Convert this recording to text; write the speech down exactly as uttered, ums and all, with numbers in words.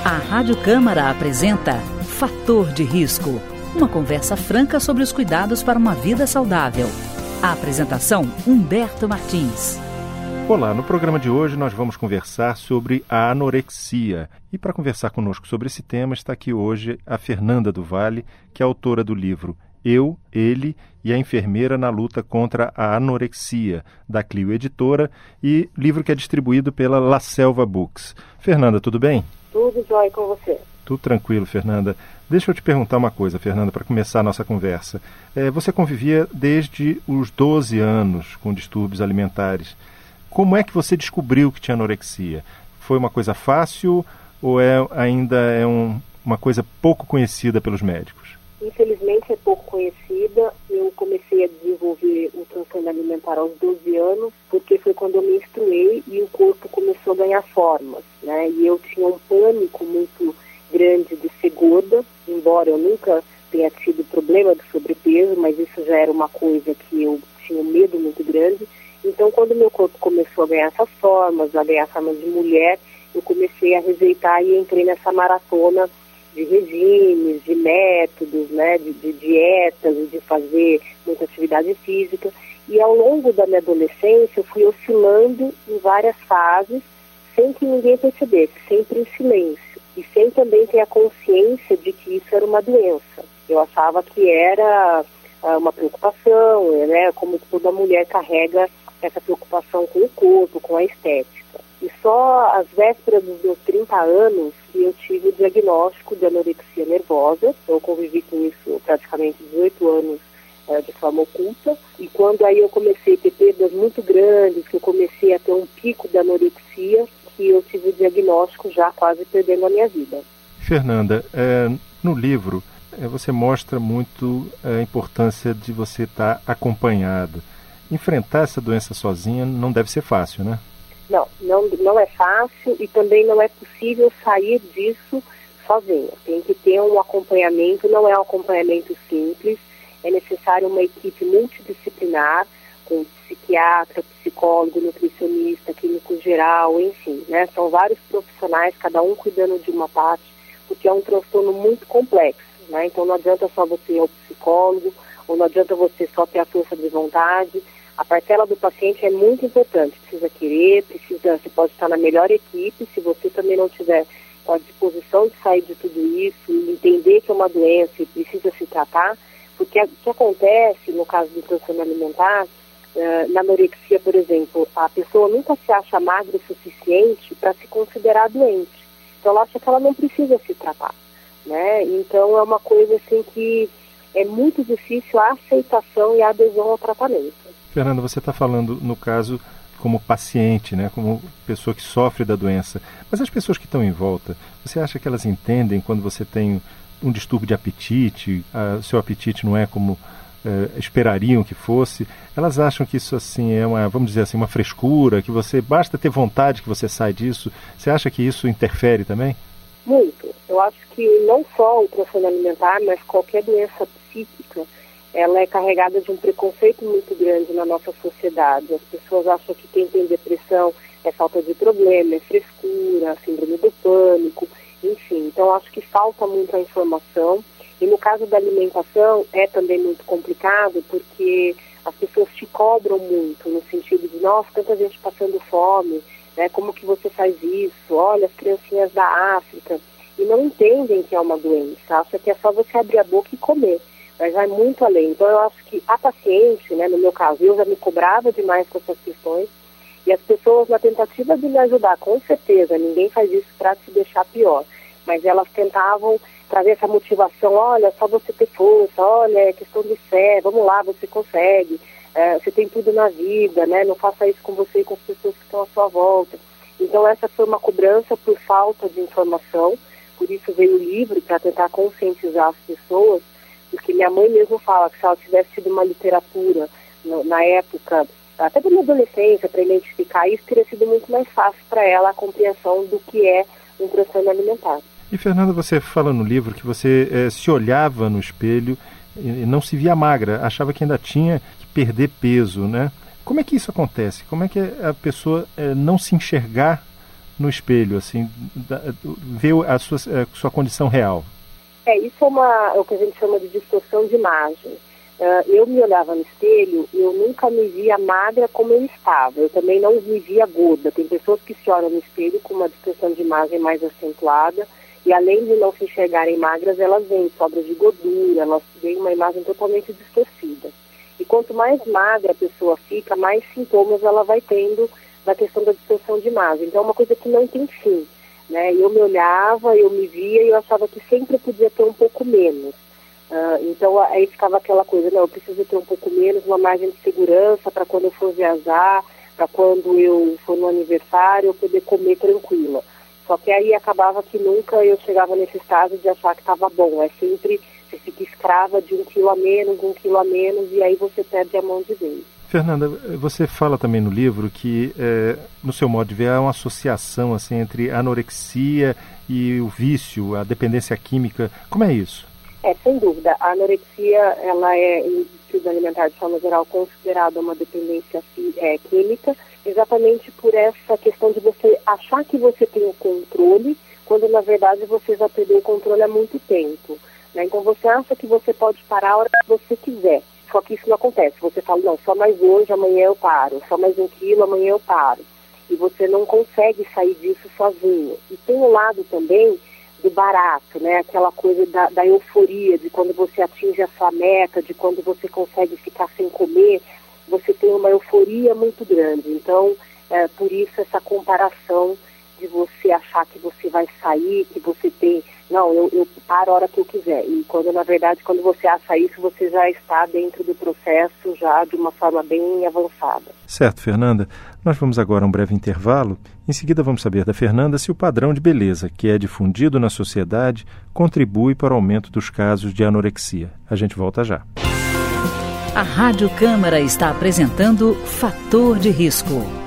A Rádio Câmara apresenta Fator de Risco, uma conversa franca sobre os cuidados para uma vida saudável. A apresentação, Humberto Martins. Olá, no programa de hoje nós vamos conversar sobre a anorexia. E para conversar conosco sobre esse tema está aqui hoje a Fernanda do Vale, que é autora do livro Eu, Ele e a Enfermeira na Luta contra a Anorexia, da Clio Editora, e livro que é distribuído pela La Selva Books. Fernanda, tudo bem? Tudo jóia com você. Tudo tranquilo, Fernanda. Deixa eu te perguntar uma coisa, Fernanda, para começar a nossa conversa. É, você convivia desde os doze anos com distúrbios alimentares. Como é que você descobriu que tinha anorexia? Foi uma coisa fácil ou é, ainda é um, uma coisa pouco conhecida pelos médicos? Infelizmente é pouco conhecida. Eu comecei a desenvolver um transtorno alimentar aos doze anos, porque foi quando eu me menstruei e o corpo começou a ganhar formas, né? E eu tinha um pânico muito grande de ser gorda, embora eu nunca tenha tido problema de sobrepeso, mas isso já era uma coisa que eu tinha um medo muito grande. Então, quando meu corpo começou a ganhar essas formas, a ganhar formas de mulher, eu comecei a rejeitar e entrei nessa maratona de regimes, de métodos, né, de, de dietas, de fazer muita atividade física. E ao longo da minha adolescência, eu fui oscilando em várias fases, sem que ninguém percebesse, sempre em silêncio. E sem também ter a consciência de que isso era uma doença. Eu achava que era uh, uma preocupação, né, como toda mulher carrega essa preocupação com o corpo, com a estética. E só às vésperas dos meus trinta anos eu tive o diagnóstico de anorexia nervosa. Eu convivi com isso praticamente dezoito anos eh, de forma oculta. E quando aí eu comecei a ter perdas muito grandes, que eu comecei a ter um pico de anorexia, que eu tive o diagnóstico já quase perdendo a minha vida. Fernanda, é, no livro é, você mostra muito a importância de você estar acompanhada. Enfrentar essa doença sozinha não deve ser fácil, né? Não, não, não é fácil e também não é possível sair disso sozinha. Tem que ter um acompanhamento, não é um acompanhamento simples, é necessário uma equipe multidisciplinar, com psiquiatra, psicólogo, nutricionista, clínico geral, enfim, né? São vários profissionais, cada um cuidando de uma parte, porque é um transtorno muito complexo, né? Então não adianta só você ir ao psicólogo, ou não adianta você só ter a força de vontade. A parcela do paciente é muito importante, precisa querer, precisa, você pode estar na melhor equipe, se você também não tiver com a disposição de sair de tudo isso, entender que é uma doença e precisa se tratar, porque o que acontece no caso do transtorno alimentar, uh, na anorexia, por exemplo, a pessoa nunca se acha magra o suficiente para se considerar doente, então ela acha que ela não precisa se tratar, né? Então é uma coisa assim que é muito difícil a aceitação e a adesão ao tratamento. Fernanda, você está falando, no caso, como paciente, né, como pessoa que sofre da doença. Mas as pessoas que estão em volta, você acha que elas entendem quando você tem um distúrbio de apetite, o seu apetite não é como é, esperariam que fosse? Elas acham que isso assim é uma, vamos dizer assim, uma frescura, que você basta ter vontade que você sai disso? Você acha que isso interfere também? Muito. Eu acho que não só o transtorno alimentar, mas qualquer doença psíquica, ela é carregada de um preconceito muito grande na nossa sociedade. As pessoas acham que quem tem depressão é falta de problema, é frescura, síndrome do pânico, enfim. Então, acho que falta muito a informação. E no caso da alimentação, é também muito complicado, porque as pessoas te cobram muito, no sentido de, nossa, tanta gente passando fome, né? Como que você faz isso? Olha, as criancinhas da África. E não entendem que é uma doença, acham que é só você abrir a boca e comer. Mas vai muito além. Então eu acho que a paciente, né, no meu caso, eu já me cobrava demais com essas questões, e as pessoas, na tentativa de me ajudar, com certeza, ninguém faz isso para te deixar pior, mas elas tentavam trazer essa motivação, olha, só você ter força, olha, é questão de fé, vamos lá, você consegue, é, você tem tudo na vida, né, não faça isso com você e com as pessoas que estão à sua volta. Então essa foi uma cobrança por falta de informação, por isso veio o livro, para tentar conscientizar as pessoas, porque minha mãe mesmo fala que se ela tivesse tido uma literatura no, na época, até da minha adolescência, para identificar isso, teria sido muito mais fácil para ela a compreensão do que é um transtorno alimentar. E, Fernanda, você fala no livro que você eh, se olhava no espelho e não se via magra, achava que ainda tinha que perder peso, né? Como é que isso acontece? Como é que a pessoa eh, não se enxergar no espelho, assim, da, ver a sua, a sua condição real? É, isso é, uma, é o que a gente chama de distorção de imagem. Uh, eu me olhava no espelho e eu nunca me via magra como eu estava. Eu também não me via gorda. Tem pessoas que se olham no espelho com uma distorção de imagem mais acentuada e além de não se enxergarem magras, elas veem sobras de gordura, elas veem uma imagem totalmente distorcida. E quanto mais magra a pessoa fica, mais sintomas ela vai tendo da questão da distorção de imagem. Então é uma coisa que não tem fim, né? Eu me olhava, eu me via e eu achava que sempre podia ter um pouco menos. Uh, então aí ficava aquela coisa, não, eu preciso ter um pouco menos, uma margem de segurança para quando eu for viajar, para quando eu for no aniversário, eu poder comer tranquila. Só que aí acabava que nunca eu chegava nesse estágio de achar que estava bom. É sempre, você fica escrava de um quilo a menos, um quilo a menos, e aí você perde a mão de vez. Fernanda, você fala também no livro que, é, no seu modo de ver, há uma associação assim, entre a anorexia e o vício, a dependência química. Como é isso? É, sem dúvida. A anorexia, ela é, em estudo alimentar de forma geral, considerada uma dependência é, química, exatamente por essa questão de você achar que você tem o controle, quando na verdade você já perdeu o controle há muito tempo, né? Então você acha que você pode parar a hora que você quiser, só que isso não acontece. Você fala, não, só mais hoje, amanhã eu paro, só mais um quilo, amanhã eu paro. E você não consegue sair disso sozinho. E tem um lado também do barato, né? Aquela coisa da, da euforia, de quando você atinge a sua meta, de quando você consegue ficar sem comer, você tem uma euforia muito grande. Então, é, por isso essa comparação de você achar que você vai sair, que você tem, não, eu, eu paro a hora que eu quiser. E quando, na verdade, quando você acha isso, você já está dentro do processo, já de uma forma bem avançada. Certo, Fernanda. Nós vamos agora a um breve intervalo. Em seguida vamos saber da Fernanda se o padrão de beleza que é difundido na sociedade contribui para o aumento dos casos de anorexia. A gente volta já. A Rádio Câmara está apresentando Fator de Risco.